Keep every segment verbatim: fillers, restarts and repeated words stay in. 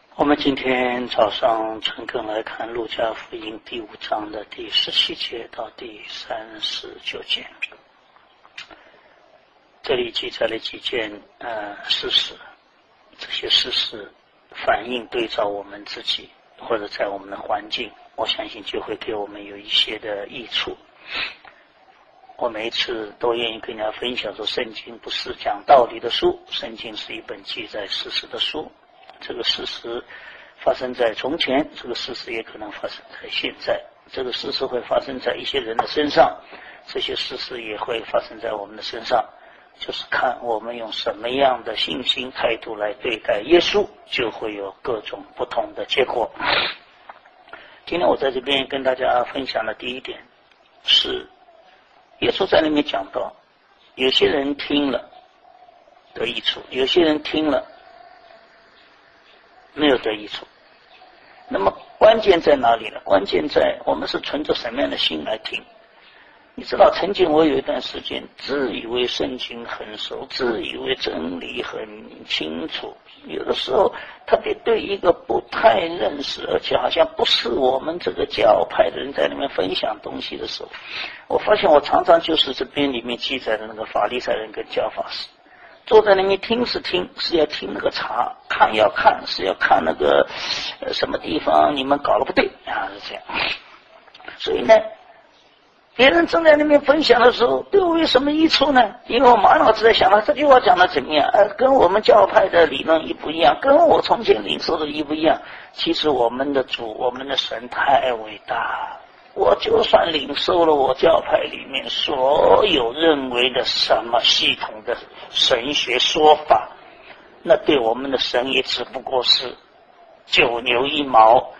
我们今天早上诚恳来看路加福音第五章的第十七节到第三十九节，这里记载了几件呃事实，这些事实反映对照我们自己或者在我们的环境，我相信就会给我们有一些的益处。我每一次都愿意跟大家分享说，圣经不是讲道理的书，圣经是一本记载事实的书。这个事实发生在从前，这个事实也可能发生在现在，这个事实会发生在一些人的身上，这些事实也会发生在我们的身上，就是看我们用什么样的信心态度来对待耶稣，就会有各种不同的结果。今天我在这边跟大家分享的第一点是，耶稣在那边讲到，有些人听了得益处，有些人听了没有得益处。那么关键在哪里呢？关键在我们是存着什么样的心来听。你知道，曾经我有一段时间自以为圣经很熟，自以为真理很清楚，有的时候特别对一个不太认识，而且好像不是我们这个教派的人在里面分享东西的时候，我发现我常常就是这边里面记载的那个法利赛人跟教法师，坐在那边听是听，是要听那个查，看要看，是要看那个、呃、什么地方你们搞得不对啊，是这样。所以呢，别人正在那边分享的时候，对我有什么益处呢？因为我满脑子在想，他这句话讲的怎么样？呃，跟我们教派的理论一不一样，跟我从前领受的一不一样。其实我们的主，我们的神太伟大，我就算领受了我教派里面所有认为的什么系统的神学说法，那对我们的神也只不过是九牛一毛。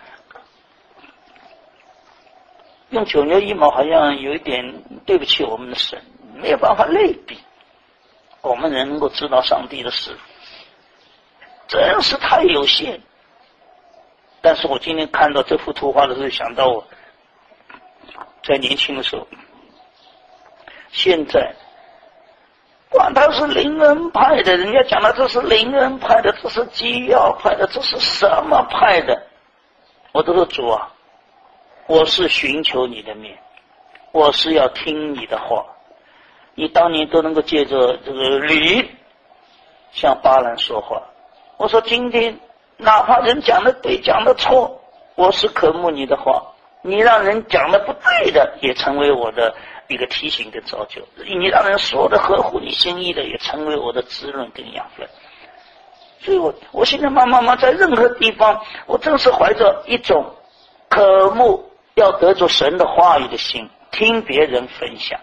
用九牛一毛好像有一点对不起我们的神，没有办法类比。我们人能够知道上帝的事真是太有限。但是我今天看到这幅图画的时候，想到我在年轻的时候，现在管他是灵恩派的，人家讲的这是灵恩派的，这是基要派的，这是什么派的，我都说主啊，我是寻求你的面，我是要听你的话。你当年都能够借着这个驴向巴兰说话，我说今天哪怕人讲的对讲的错，我是渴慕你的话，你让人讲的不对的也成为我的一个提醒跟造就，你让人说的合乎你心意的也成为我的滋润跟养分。所以我我现在慢慢慢在任何地方，我正是怀着一种渴慕要得着神的话语的心，听别人分享，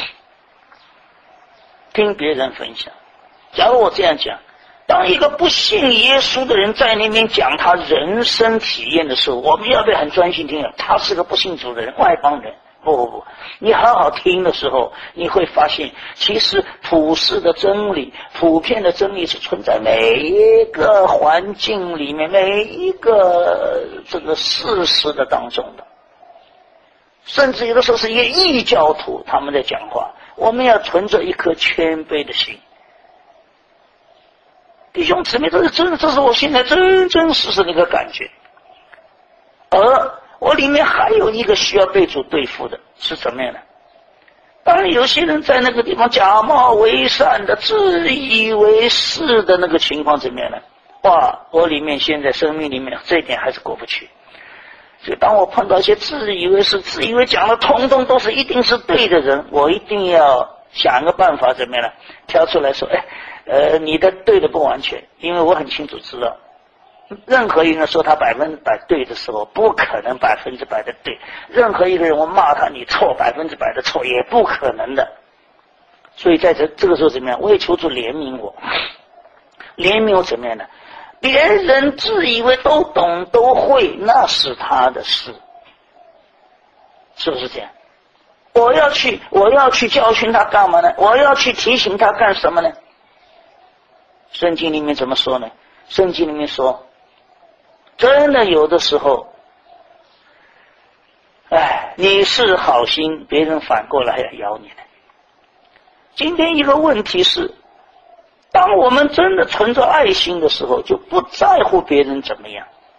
听别人分享。假如我这样讲，当一个不信耶稣的人在那边讲他人生体验的时候，我们要不要很专心听？他是个不信主的人，外邦人。不不不，你好好听的时候，你会发现其实普世的真理，普遍的真理是存在每一个环境里面，每一个这个事实的当中的。甚至有的时候是一个异教徒他们在讲话，我们要存着一颗谦卑的心。弟兄姊妹，这是真的，这是我现在真真实实的一个感觉。而我里面还有一个需要被主对付的是怎么样的？当然有些人在那个地方假冒为善的，自以为是的那个情况怎么样呢？哇，我里面现在生命里面这一点还是过不去。所以当我碰到一些自以为是、自以为讲的通通都是一定是对的人，我一定要想个办法怎么样呢？挑出来说，哎，呃，你的对的不完全，因为我很清楚知道，任何一个人说他百分之百对的时候，不可能百分之百的对；任何一个人我骂他你错百分之百的错，也不可能的。所以在这这个时候怎么样？我也求主怜悯我，怜悯我怎么样呢？别人自以为都懂都会，那是他的事，是不是这样？我要去，我要去教训他干嘛呢？我要去提醒他干什么呢？圣经里面怎么说呢？圣经里面说，真的有的时候，哎，你是好心，别人反过来要咬你呢。今天一个问题是，当我们真的存着爱心的时候，就不在乎别人怎么样，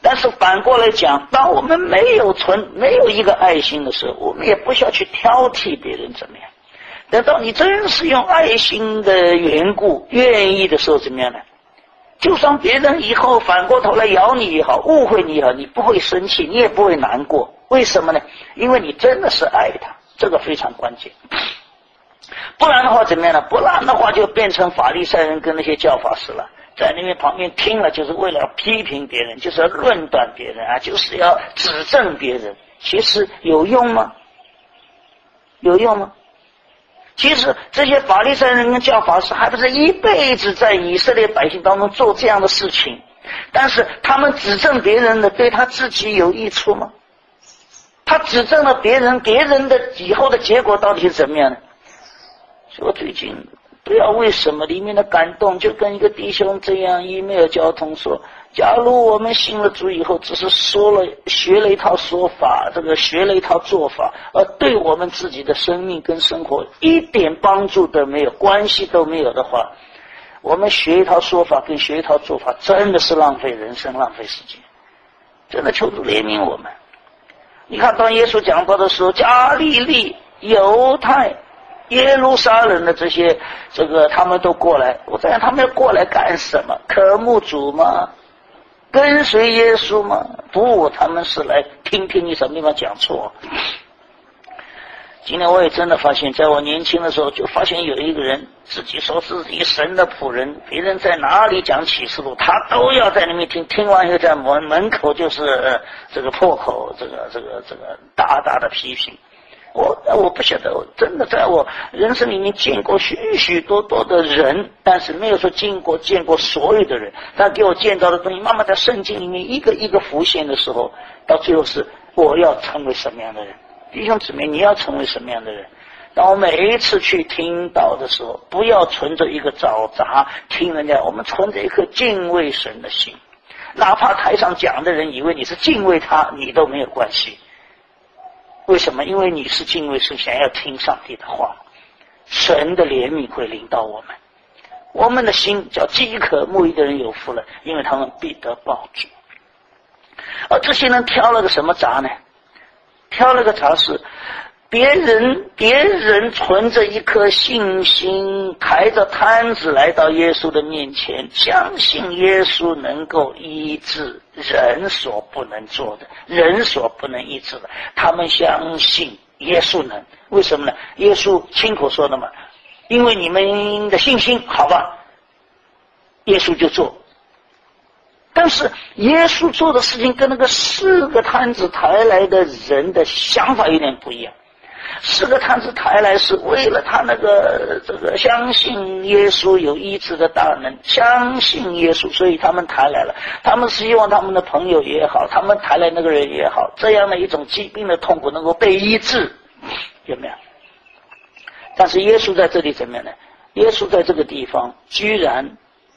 但是反过来讲，当我们没有存没有一个爱心的时候，我们也不需要去挑剔别人怎么样。等到你真是用爱心的缘故愿意的时候，怎么样呢？就算别人以后反过头来咬你也好，误会你也好，你不会生气，你也不会难过。为什么呢？因为你真的是爱他，这个非常关键。不然的话怎么样呢？不然的话就变成法利赛人跟那些教法师了，在那边旁边听了，就是为了要批评别人，就是要论断别人啊，就是要指正别人。其实有用吗？有用吗？其实这些法利赛人跟教法师还不是一辈子在以色列百姓当中做这样的事情，但是他们指正别人的对他自己有益处吗？他指正了别人，别人的以后的结果到底是怎么样的？所以我最近不知道为什么里面的感动，就跟一个弟兄这样 email 交通说，假如我们信了主以后只是说了学了一套说法，这个学了一套做法，而对我们自己的生命跟生活一点帮助都没有，关系都没有的话，我们学一套说法跟学一套做法真的是浪费人生，浪费时间。真的求主怜悯我们。你看当耶稣讲道的时候，加利利、犹太、耶路撒冷的这些这个他们都过来，我在想他们要过来干什么？渴慕主吗？跟随耶稣吗？不，他们是来听听你什么地方讲错。今天我也真的发现，在我年轻的时候就发现有一个人自己说自己神的仆人，别人在哪里讲启示录，他都要在那边听，听完以后在门门口就是、呃、这个破口，这个这个这个大大的批评。我我不晓得，我真的在我人生里面见过许许多多的人，但是没有说见过见过所有的人。他给我见到的东西，慢慢在圣经里面一个一个浮现的时候，到最后是我要成为什么样的人？弟兄姊妹，你要成为什么样的人？当我每一次去听到的时候，不要存着一个找茬听人家，我们存着一颗敬畏神的心，哪怕台上讲的人以为你是敬畏他，你都没有关系。为什么？因为你是敬畏神，想要听上帝的话，神的怜悯会临到我们。我们的心叫饥渴慕义的人有福了，因为他们必得饱足。而这些人挑了个什么茬呢？挑了个茬是别人别人存着一颗信心，抬着摊子来到耶稣的面前，相信耶稣能够医治人所不能做的，人所不能医治的。他们相信耶稣能，为什么呢？耶稣亲口说的嘛，因为你们的信心，好吧，耶稣就做。但是耶稣做的事情跟那个四个摊子抬来的人的想法有点不一样。四个摊子抬来是为了他那个这个相信耶稣有医治的大能，相信耶稣，所以他们抬来了。他们希望他们的朋友也好，他们抬来那个人也好，这样的一种疾病的痛苦能够被医治，有没有？但是耶稣在这里怎么样呢？耶稣在这个地方居然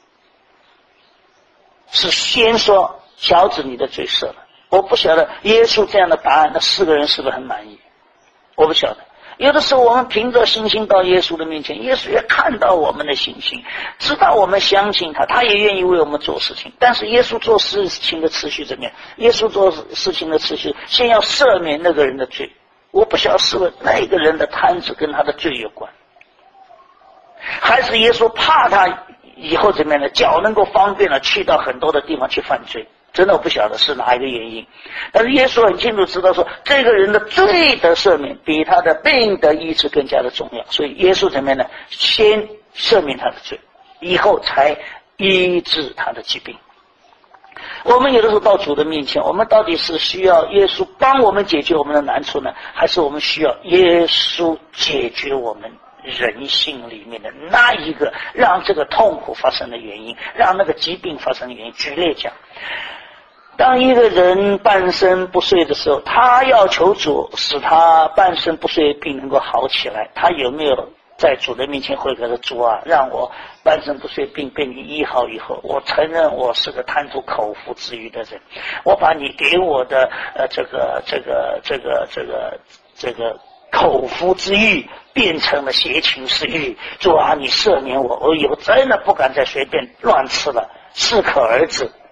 是先说小子你的罪赦了。我不晓得耶稣这样的答案，那四个人是不是很满意？我不晓得。有的时候我们凭着信心到耶稣的面前，耶稣也看到我们的信心，知道我们相信他，他也愿意为我们做事情。但是耶稣做事情的次序怎么样？耶稣做事情的次序先要赦免那个人的罪。我不晓得是不是那个人的摊子跟他的罪有关，还是耶稣怕他以后怎么样呢？脚能够方便了去到很多的地方去犯罪，真的我不晓得是哪一个原因。但是耶稣很清楚知道说，这个人的罪的赦免比他的病的医治更加的重要，所以耶稣怎么样呢？先赦免他的罪，以后才医治他的疾病。我们有的时候到主的面前，我们到底是需要耶稣帮我们解决我们的难处呢，还是我们需要耶稣解决我们人性里面的那一个让这个痛苦发生的原因，让那个疾病发生的原因？举例讲，当一个人半身不遂的时候，他要求主使他半身不遂病能够好起来，他有没有在主的面前悔改的？主啊，让我半身不遂病被你医好以后，我承认我是个贪图口腹之欲的人，我把你给我的呃这个这个这个这个这个口腹之欲变成了邪情私欲，主啊，你赦免我，我以后真的不敢再随便乱吃了，适可而止。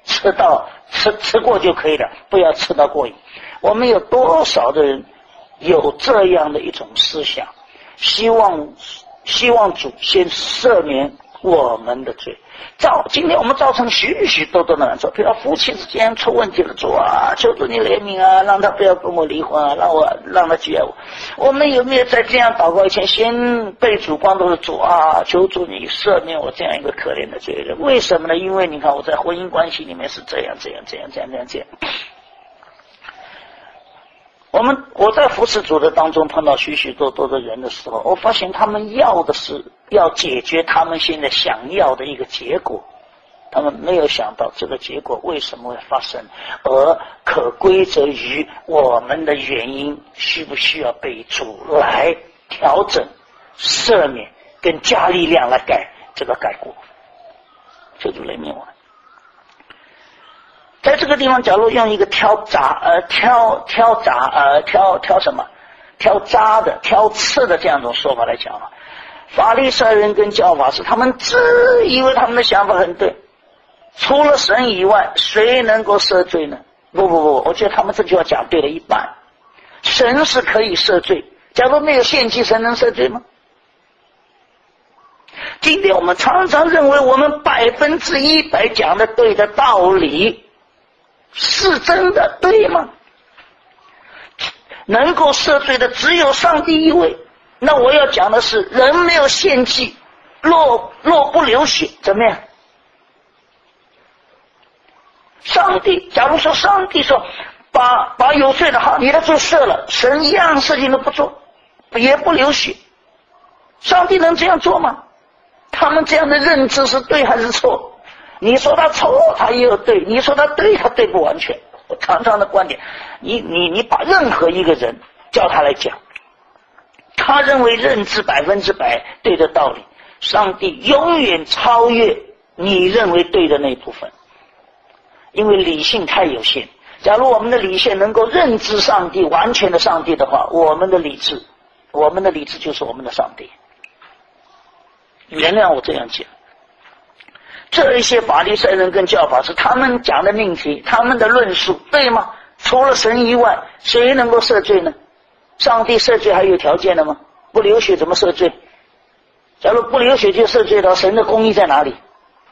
吃到吃吃过就可以了，不要吃到过瘾。我们有多少的人有这样的一种思想，希望希望主先赦免我们的罪。造今天我们造成许许多多的难受，比如夫妻之间出问题了，主啊，求主你怜悯啊，让他不要跟我离婚啊，让我让他接我。我们有没有在这样祷告以前，先被主光都是主啊，求主你赦免我这样一个可怜的罪人？为什么呢？因为你看我在婚姻关系里面是这样这样这样这样这样这样。我们我在服侍主的当中碰到许许多多的人的时候，我发现他们要的是要解决他们现在想要的一个结果，他们没有想到这个结果为什么会发生，而可归责于我们的原因需不需要被主来调整、赦免跟加力量来改这个改过。求主怜悯我们。在这个地方，假如用一个挑杂呃挑挑杂呃挑挑什么挑渣的挑刺的这样一种说法来讲啊，法利赛人跟教法师他们自以为他们的想法很对，除了神以外谁能够赦罪呢？不不不，我觉得他们这句话讲对了一半。神是可以赦罪，假如没有献祭，神能赦罪吗？今天我们常常认为我们百分之一百讲的对的道理是真的对吗？能够赦罪的只有上帝一位。那我要讲的是，人没有献祭，若若不流血，怎么样？上帝，假如说上帝说，把把有罪的好，你的罪赦了，神一样事情都不做，也不流血，上帝能这样做吗？他们这样的认知是对还是错？你说他错，他也有对；你说他对，他对不完全。我常常的观点，你你你把任何一个人叫他来讲，他认为认知百分之百对的道理，上帝永远超越你认为对的那一部分，因为理性太有限。假如我们的理性能够认知上帝，完全的上帝的话，我们的理智，我们的理智就是我们的上帝。原谅我这样讲。这一些法利赛人跟教法师他们讲的命题，他们的论述对吗？除了神以外谁能够赦罪呢？上帝赦罪还有条件的吗？不流血怎么赦罪？假如不流血就赦罪了，神的公义在哪里？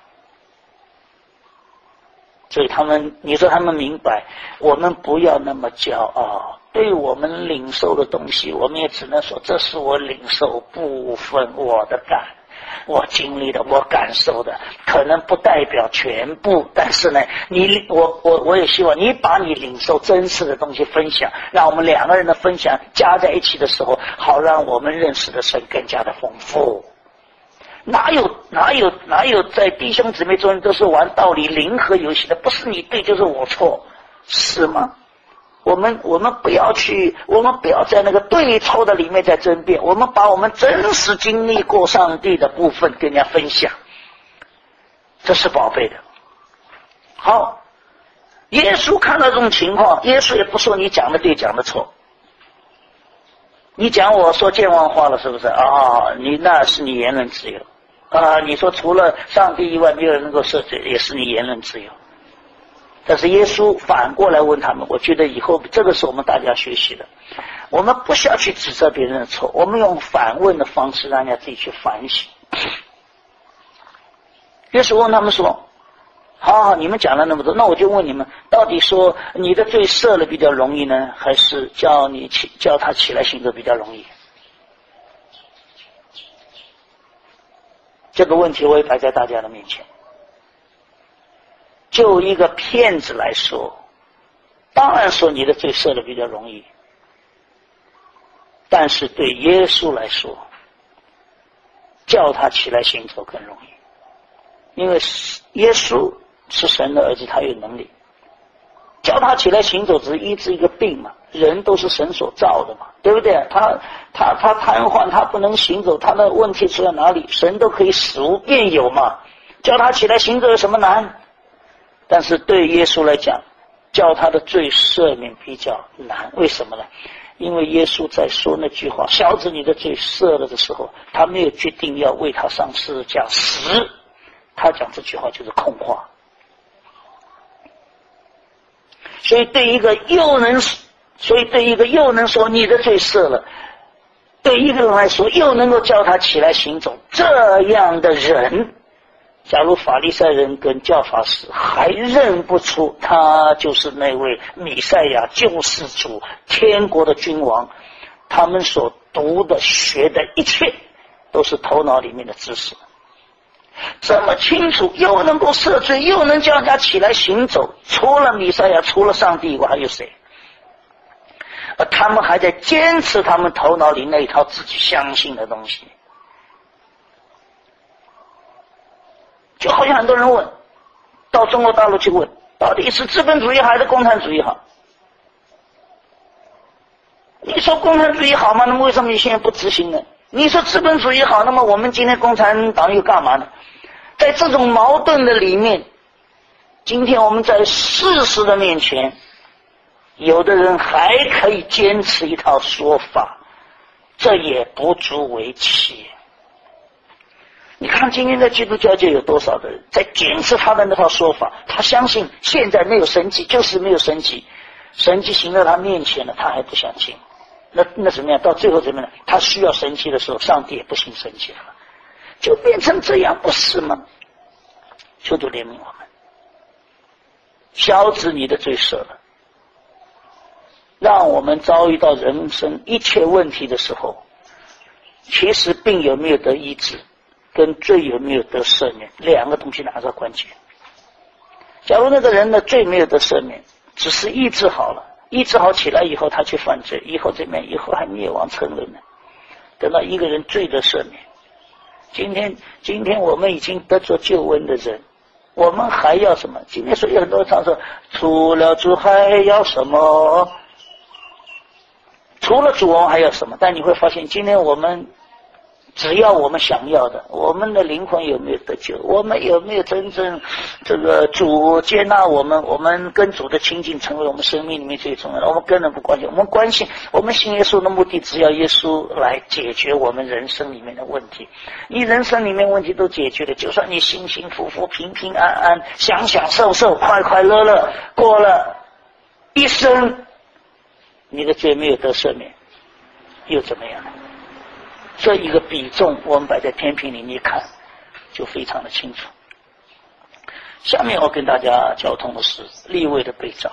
所以他们，你说他们明白，我们不要那么骄傲，对我们领受的东西我们也只能说这是我领受部分我的感，我经历的，我感受的，可能不代表全部，但是呢，你我我我也希望你把你领受真实的东西分享，让我们两个人的分享加在一起的时候，好让我们认识的神更加的丰富。哪有哪有哪有在弟兄姊妹中都是玩道理零和游戏的，不是你对就是我错，是吗？我们我们不要去，我们不要在那个对错的里面在争辩，我们把我们真实经历过上帝的部分跟人家分享，这是宝贝的。好，耶稣看到这种情况，耶稣也不说你讲的对讲的错，你讲我说健忘话了是不是啊？你那是你言论自由啊！你说除了上帝以外没有人能够赦罪，也是你言论自由。但是耶稣反过来问他们，我觉得以后这个是我们大家学习的，我们不需要去指责别人的错，我们用反问的方式让人家自己去反省。耶稣问他们说，好好，你们讲了那么多，那我就问你们，到底说你的罪赦了比较容易呢，还是叫你起叫他起来行走比较容易？这个问题我也摆在大家的面前。就一个骗子来说，当然说你的罪赦了比较容易，但是对耶稣来说，叫他起来行走更容易，因为耶稣是神的儿子，他有能力叫他起来行走，只是医治一个病嘛，人都是神所造的嘛，对不对？他他他瘫痪，他不能行走，他的问题出在哪里？神都可以使无变有嘛，叫他起来行走有什么难？但是对耶稣来讲，叫他的罪赦免比较难，为什么呢？因为耶稣在说那句话小子你的罪赦了的时候，他没有决定要为他上十字架死，他讲这句话就是空话。 所以对一个又能，所以对一个又能说你的罪赦了，对一个人来说又能够叫他起来行走，这样的人，假如法利赛人跟教法师还认不出他就是那位弥赛亚救世主天国的君王，他们所读的学的一切都是头脑里面的知识，这么清楚，又能够赦罪，又能叫人家起来行走，除了弥赛亚，除了上帝以外还有谁？而他们还在坚持他们头脑里那一套自己相信的东西。就好像很多人问，到中国大陆去问，到底是资本主义还是共产主义好？你说共产主义好吗？那么为什么你现在不执行呢？你说资本主义好，那么我们今天共产党又干嘛呢？在这种矛盾的里面，今天我们在事实的面前，有的人还可以坚持一套说法，这也不足为奇。你看今天在基督教界有多少的人在坚持他的那套说法，他相信现在没有神迹，就是没有神迹，神迹行在他面前了，他还不相信。那那怎么样？到最后怎么样？他需要神迹的时候，上帝也不行神迹了，就变成这样，不是吗？求主怜悯我们，消止你的罪赦了，让我们遭遇到人生一切问题的时候，其实病有没有得医治，跟罪有没有得赦免，两个东西哪个关键？假如那个人的罪没有得赦免，只是医治好了，医治好起来以后他去犯罪，以后这边以后还灭亡沉沦呢。等到一个人罪得赦免，今天今天我们已经得着救恩的人，我们还要什么？今天所以很多人常说，除了主还要什么？除了主我们还要什么？但你会发现，今天我们只要我们想要的，我们的灵魂有没有得救？我们有没有真正这个主接纳我们？我们跟主的亲近成为我们生命里面最重要的。我们根本不关心，我们关心我们信耶稣的目的，只要耶稣来解决我们人生里面的问题。你人生里面问题都解决了，就算你幸幸福福、平平安安、享享受受、快快乐乐过了一生，你的罪没有得赦免，又怎么样呢？这一个比重我们摆在天平里面看就非常的清楚。下面我跟大家交通的是利未的被召。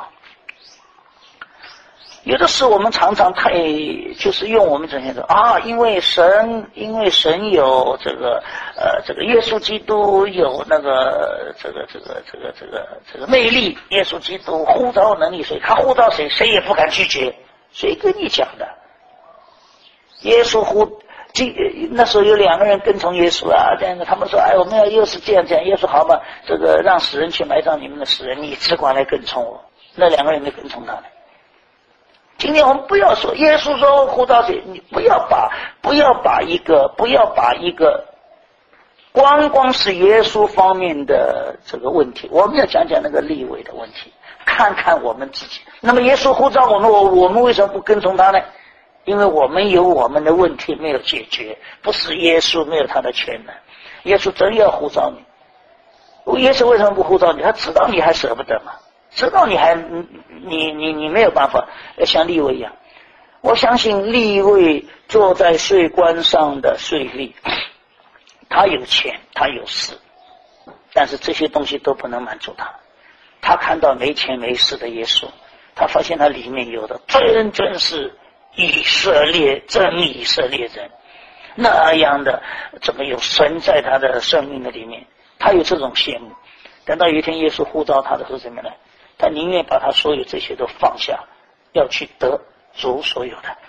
有的时候我们常常太就是用我们整天说啊，因为神因为神有这个呃这个耶稣基督有那个这个这个这个这个这个魅力，耶稣基督呼召能力，所以他呼召谁谁也不敢拒绝。谁跟你讲的？耶稣呼那时候有两个人跟从耶稣啊，这样的他们说，哎，我们要又是这样这样。耶稣好嘛，这个让死人去埋葬你们的死人，你只管来跟从我。那两个人没跟从他呢。今天我们不要说耶稣说呼召谁，你不要把不要把一个不要把一个光光是耶稣方面的这个问题，我们要讲讲那个利未的问题，看看我们自己。那么耶稣呼召我们，我我们为什么不跟从他呢？因为我们有我们的问题没有解决，不是耶稣没有他的权能。耶稣真要呼召你，耶稣为什么不呼召你？他知道你还舍不得嘛，知道你还你你你没有办法，像利未一样。我相信利未坐在税关上的税吏，他有钱，他有势，但是这些东西都不能满足他。他看到没钱没势的耶稣，他发现他里面有的真正是以色列真以色列人那样的，怎么有神在他的生命的里面，他有这种羡慕。等到有一天耶稣呼召他的时候怎么样呢？他宁愿把他所有这些都放下，要去得主所有的。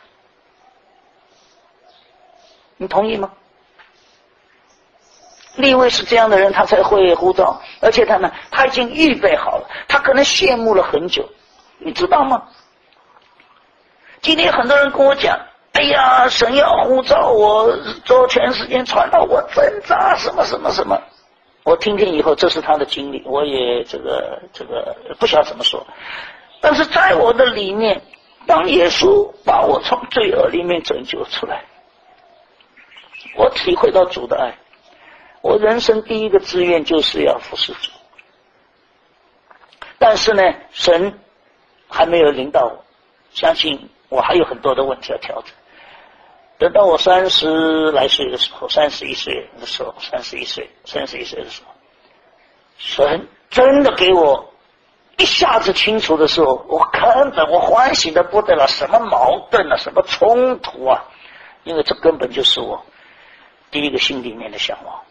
你同意吗？利未是这样的人，他才会呼召，而且他呢，他已经预备好了，他可能羡慕了很久，你知道吗？今天很多人跟我讲，哎呀，神要呼召我做全世界传道，我挣扎什么什么什么。我听听以后，这是他的经历，我也这个这个不晓得怎么说。但是在我的里面，当耶稣把我从罪恶里面拯救出来，我体会到主的爱。我人生第一个志愿就是要服侍主，但是呢，神还没有临到我，相信我还有很多的问题要调整。等到我三十来岁的时候，三十一岁的时候，三十一岁，三十一岁的时候，神真的给我一下子清楚的时候，我根本我欢喜的不得了，什么矛盾啊，什么冲突啊，因为这根本就是我第一个心里面的向往。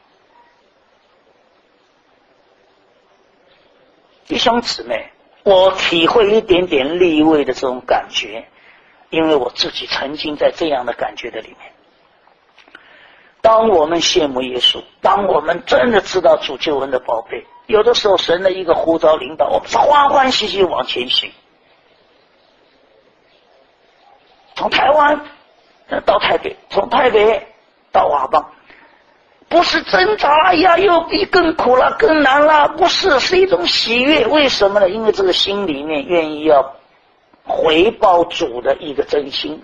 弟兄姊妹，我体会一点点利位的这种感觉，因为我自己曾经在这样的感觉的里面。当我们羡慕耶稣，当我们真的知道主救恩的宝贝，有的时候神的一个呼召领导，我们是欢欢喜喜往前行。从台湾到台北，从台北到瓦邦，不是挣扎，哎呀，又比更苦了，更难了，不是，是一种喜悦。为什么呢？因为这个心里面愿意要回报主的一个真心。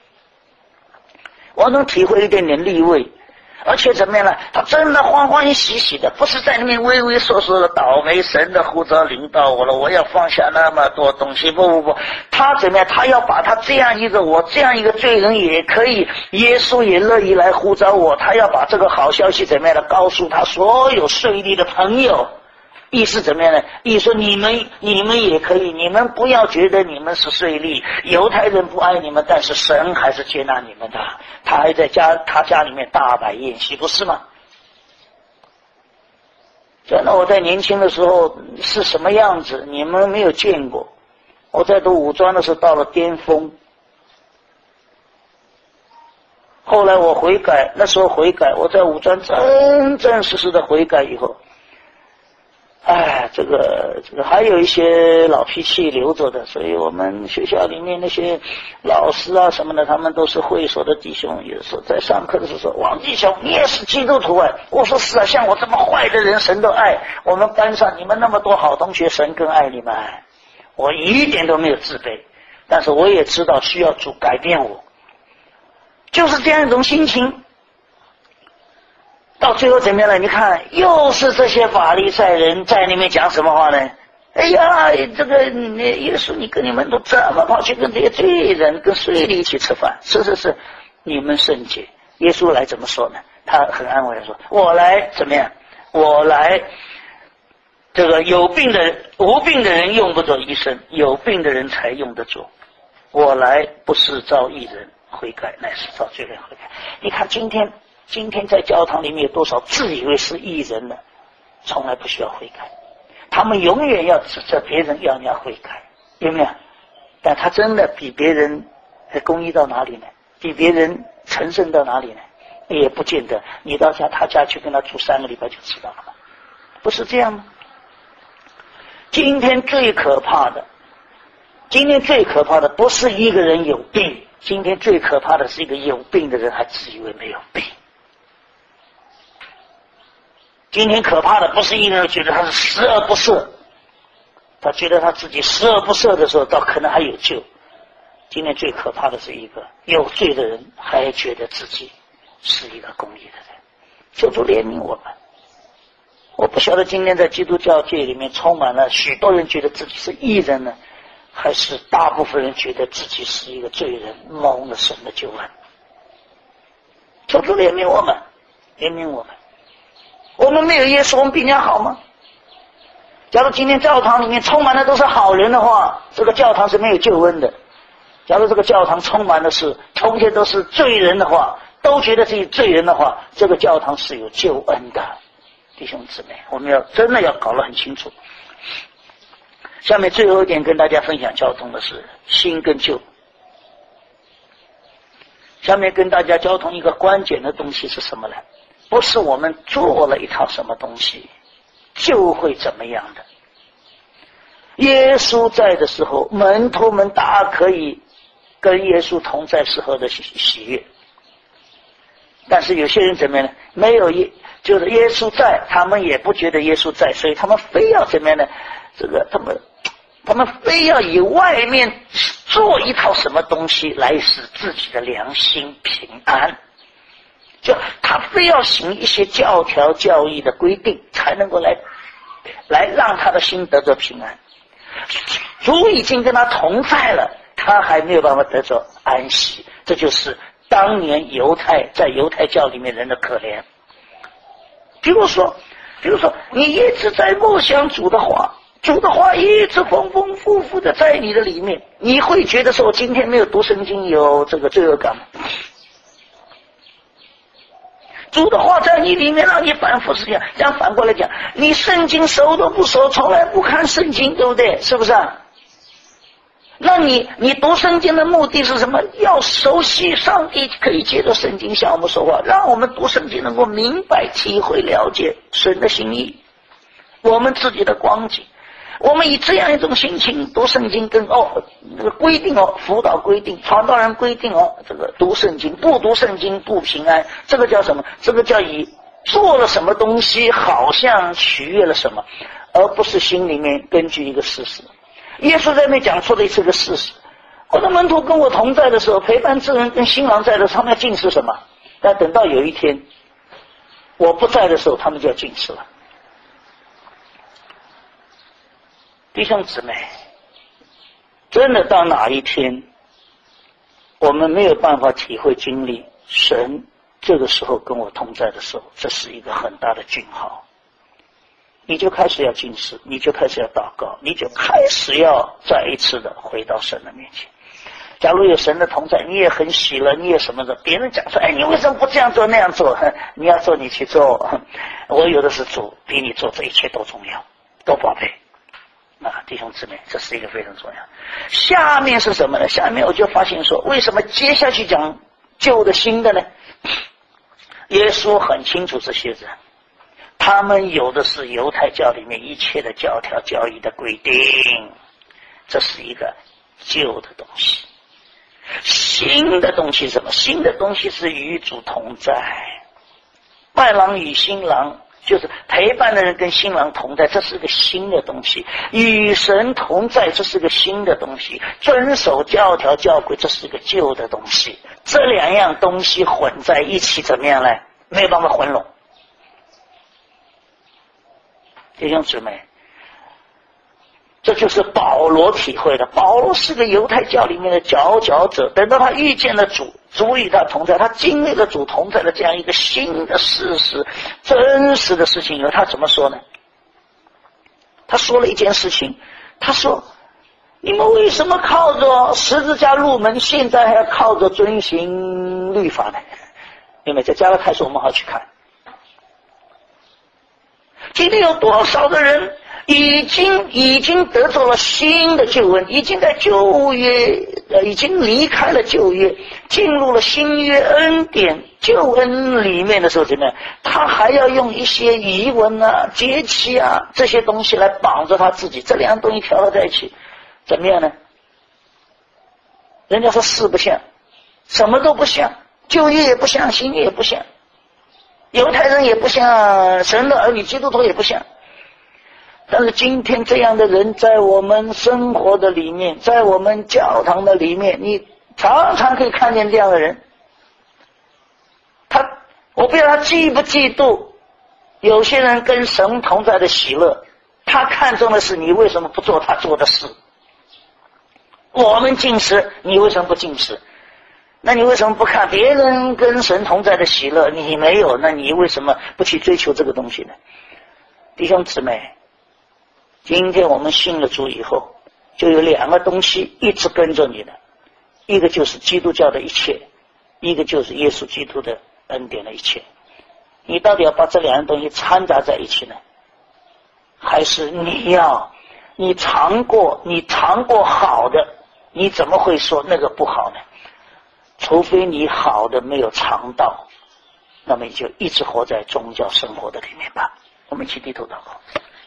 我能体会一点点利位，而且怎么样呢？他真的欢欢喜喜的，不是在那边畏畏缩缩的倒霉，神的呼召领导我了，我要放下那么多东西。不不不，他怎么样？他要把他这样一个我这样一个罪人也可以，耶稣也乐意来呼召我，他要把这个好消息怎么样的告诉他所有税吏的朋友。意思怎么样呢？意思说你们你们也可以，你们不要觉得你们是税吏，犹太人不爱你们，但是神还是接纳你们的，他还在家他家里面大摆宴席，不是吗？真的，我在年轻的时候是什么样子，你们没有见过。我在读武专的时候到了巅峰，后来我悔改，那时候悔改，我在武专真真实实的悔改以后，哎，这个这个还有一些老脾气留着的，所以我们学校里面那些老师啊什么的，他们都是会所的弟兄，有时候在上课的时候说：“王弟兄，你也是基督徒啊？”我说：“是啊，像我这么坏的人，神都爱。我们班上你们那么多好同学，神更爱你们。”我一点都没有自卑，但是我也知道需要主改变我，就是这样一种心情。到最后怎么样了？你看，又是这些法利赛人在那边讲什么话呢？哎呀，这个耶稣，你跟你们都怎么跑去跟这些罪人、跟税吏一起吃饭？是是是，你们圣洁。耶稣来怎么说呢？他很安慰地说：“我来怎么样？我来，这个有病的人、无病的人用不着医生，有病的人才用得着。我来不是召义人悔改，乃是召罪人悔改。”你看今天。今天在教堂里面有多少自以为是义人呢？从来不需要悔改，他们永远要指责别人，要你要悔改，有没有？但他真的比别人公义到哪里呢？比别人成圣到哪里呢？也不见得。你到家他家去跟他住三个礼拜就知道了吗？不是这样吗？今天最可怕的，今天最可怕的不是一个人有病，今天最可怕的是一个有病的人还自以为没有病。今天可怕的不是一个人觉得他是十恶不赦，他觉得他自己十恶不赦的时候倒可能还有救。今天最可怕的是一个有罪的人还觉得自己是一个公义的人。求主怜悯我们。我不晓得今天在基督教界里面充满了许多人觉得自己是义人呢，还是大部分人觉得自己是一个罪人，蒙了神的救恩。求主怜悯我们，怜悯我们。我们没有耶稣，我们比人家好吗？假如今天教堂里面充满的都是好人的话，这个教堂是没有救恩的。假如这个教堂充满的是通些都是罪人的话，都觉得自己罪人的话，这个教堂是有救恩的。弟兄姊妹，我们要真的要搞得很清楚。下面最后一点跟大家分享交通的是新跟旧。下面跟大家交通一个关键的东西是什么呢？不是我们做了一套什么东西就会怎么样的。耶稣在的时候，门徒们大可以跟耶稣同在时候的喜悦，但是有些人怎么样呢？没有耶，就是耶稣在，他们也不觉得耶稣在，所以他们非要怎么样呢？这个他们他们非要以外面做一套什么东西来使自己的良心平安。就他非要行一些教条教义的规定，才能够来来让他的心得着平安。 主已经跟他同在了，他还没有办法得着安息。这就是当年犹太在犹太教里面人的可怜。比如说比如说你一直在默想主的话，主的话一直丰丰富富的在你的里面，你会觉得说我今天没有读圣经有这个罪恶感吗？主的话在你里面让你反复思想。这样反过来讲，你圣经熟都不熟，从来不看圣经，对不对？是不是啊？那你你读圣经的目的是什么？要熟悉上帝可以借着圣经向我们说话，让我们读圣经能够明白体会了解神的心意，我们自己的光景。我们以这样一种心情读圣经，跟哦这个规定哦，辅导规定，传道人规定哦，这个读圣经，不读圣经不平安，这个叫什么？这个叫以做了什么东西好像取悦了什么，而不是心里面根据一个事实。耶稣在那讲出了一次个事实，我的门徒跟我同在的时候，陪伴之人跟新郎在的时候，他们要禁食什么？但等到有一天我不在的时候，他们就要禁食了。弟兄姊妹，真的到哪一天我们没有办法体会经历神这个时候跟我同在的时候，这是一个很大的讯号。你就开始要禁食，你就开始要祷告，你就开始要再一次的回到神的面前。假如有神的同在，你也很喜乐，你也什么的，别人讲说，哎，你为什么不这样做那样做？你要做你去做，我有的是主，比你做这一切都重要，都宝贝。啊，弟兄姊妹，这是一个非常重要。下面是什么呢？下面我就发现说，为什么接下去讲旧的新的呢？耶稣很清楚这些人，他们有的是犹太教里面一切的教条教义的规定，这是一个旧的东西。新的东西是什么？新的东西是与主同在，伴郎与新郎，就是陪伴的人跟新郎同在，这是个新的东西。与神同在，这是个新的东西。遵守教条教规，这是个旧的东西。这两样东西混在一起，怎么样呢？没有办法混拢。弟兄姊妹，这就是保罗体会的。保罗是个犹太教里面的佼佼者，等到他遇见了主，主与他同在，他经历了主同在的这样一个新的事实，真实的事情以后，他怎么说呢？他说了一件事情，他说，你们为什么靠着十字架入门，现在还要靠着遵行律法呢？因为在加拉太书我们好去看，今天有多少的人已经已经得到了新的救恩，已经在旧约呃，已经离开了旧约，进入了新约恩典救恩里面的时候，怎么样？他还要用一些仪文啊、节期啊这些东西来绑着他自己，这两样东西调和在一起，怎么样呢？人家说四不像，什么都不像，旧约也不像，新约也不像，犹太人也不像，神的儿女基督徒也不像。但是今天这样的人在我们生活的里面，在我们教堂的里面，你常常可以看见这样的人。他，我不知道他嫉不嫉妒有些人跟神同在的喜乐，他看重的是你为什么不做他做的事。我们禁食，你为什么不禁食？那你为什么不看别人跟神同在的喜乐？你没有，那你为什么不去追求这个东西呢？弟兄姊妹，今天我们信了主以后，就有两个东西一直跟着你的，一个就是基督教的一切，一个就是耶稣基督的恩典的一切。你到底要把这两样东西掺杂在一起呢，还是你要你尝过你尝过好的，你怎么会说那个不好呢？除非你好的没有尝到，那么你就一直活在宗教生活的里面吧。我们一起低头祷告。